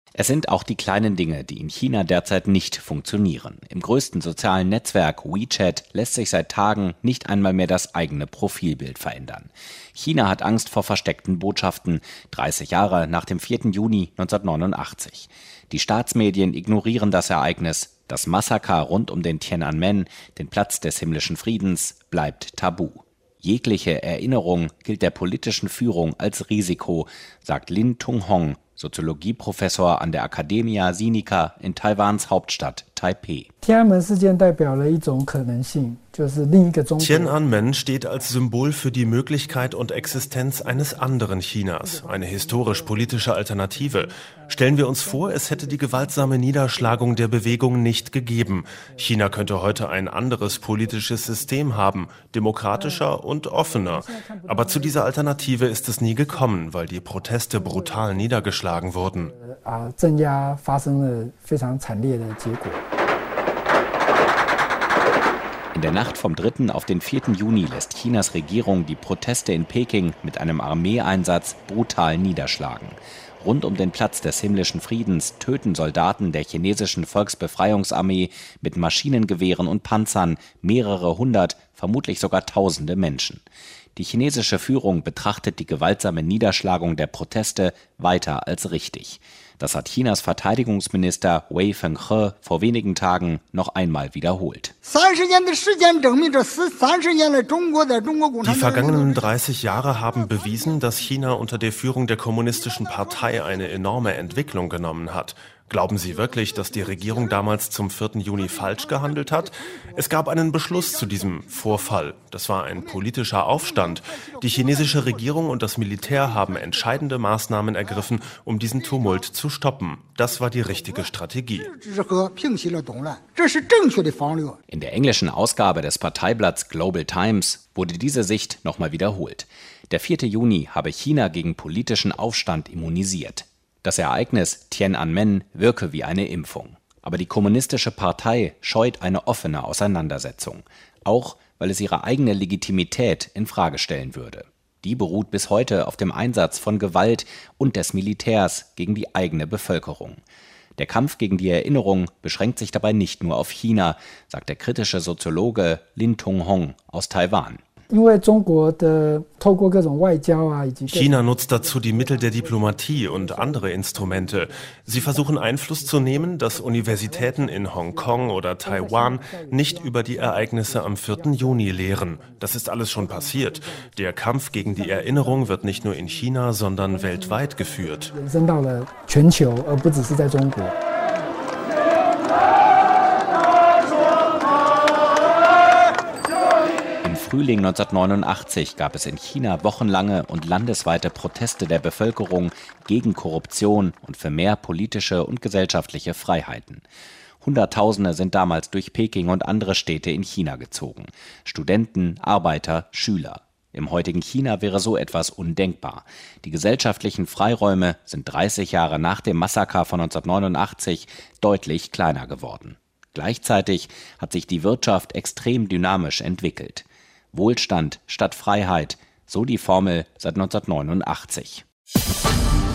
Es sind auch die kleinen Dinge, die in China derzeit nicht funktionieren. Im größten sozialen Netzwerk WeChat lässt sich seit Tagen nicht einmal mehr das eigene Profilbild verändern. China hat Angst vor versteckten Botschaften, 30 Jahre nach dem 4. Juni 1989. Die Staatsmedien ignorieren das Ereignis. Das Massaker rund um den Tiananmen, den Platz des himmlischen Friedens, bleibt tabu. Jegliche Erinnerung gilt der politischen Führung als Risiko, sagt Lin Tunghong, Soziologieprofessor an der Academia Sinica in Taiwans Hauptstadt Taipeh. Tiananmen steht als Symbol für die Möglichkeit und Existenz eines anderen Chinas, eine historisch-politische Alternative. Stellen wir uns vor, es hätte die gewaltsame Niederschlagung der Bewegung nicht gegeben. China könnte heute ein anderes politisches System haben, demokratischer und offener. Aber zu dieser Alternative ist es nie gekommen, weil die Proteste brutal niedergeschlagen wurden. In der Nacht vom 3. auf den 4. Juni lässt Chinas Regierung die Proteste in Peking mit einem Armeeeinsatz brutal niederschlagen. Rund um den Platz des himmlischen Friedens töten Soldaten der chinesischen Volksbefreiungsarmee mit Maschinengewehren und Panzern mehrere hundert, vermutlich sogar tausende Menschen. Die chinesische Führung betrachtet die gewaltsame Niederschlagung der Proteste weiter als richtig. Das hat Chinas Verteidigungsminister Wei Fenghe vor wenigen Tagen noch einmal wiederholt. Die vergangenen 30 Jahre haben bewiesen, dass China unter der Führung der Kommunistischen Partei eine enorme Entwicklung genommen hat. Glauben Sie wirklich, dass die Regierung damals zum 4. Juni falsch gehandelt hat? Es gab einen Beschluss zu diesem Vorfall. Das war ein politischer Aufstand. Die chinesische Regierung und das Militär haben entscheidende Maßnahmen ergriffen, um diesen Tumult zu stoppen. Das war die richtige Strategie. In der englischen Ausgabe des Parteiblatts Global Times wurde diese Sicht nochmal wiederholt. Der 4. Juni habe China gegen politischen Aufstand immunisiert. Das Ereignis Tiananmen wirke wie eine Impfung. Aber die Kommunistische Partei scheut eine offene Auseinandersetzung. Auch weil es ihre eigene Legitimität in Frage stellen würde. Die beruht bis heute auf dem Einsatz von Gewalt und des Militärs gegen die eigene Bevölkerung. Der Kampf gegen die Erinnerung beschränkt sich dabei nicht nur auf China, sagt der kritische Soziologe Lin Tunghong aus Taiwan. China nutzt dazu die Mittel der Diplomatie und andere Instrumente. Sie versuchen Einfluss zu nehmen, dass Universitäten in Hongkong oder Taiwan nicht über die Ereignisse am 4. Juni lehren. Das ist alles schon passiert. Der Kampf gegen die Erinnerung wird nicht nur in China, sondern weltweit geführt. Frühling 1989 gab es in China wochenlange und landesweite Proteste der Bevölkerung gegen Korruption und für mehr politische und gesellschaftliche Freiheiten. Hunderttausende sind damals durch Peking und andere Städte in China gezogen. Studenten, Arbeiter, Schüler. Im heutigen China wäre so etwas undenkbar. Die gesellschaftlichen Freiräume sind 30 Jahre nach dem Massaker von 1989 deutlich kleiner geworden. Gleichzeitig hat sich die Wirtschaft extrem dynamisch entwickelt. Wohlstand statt Freiheit, so die Formel seit 1989.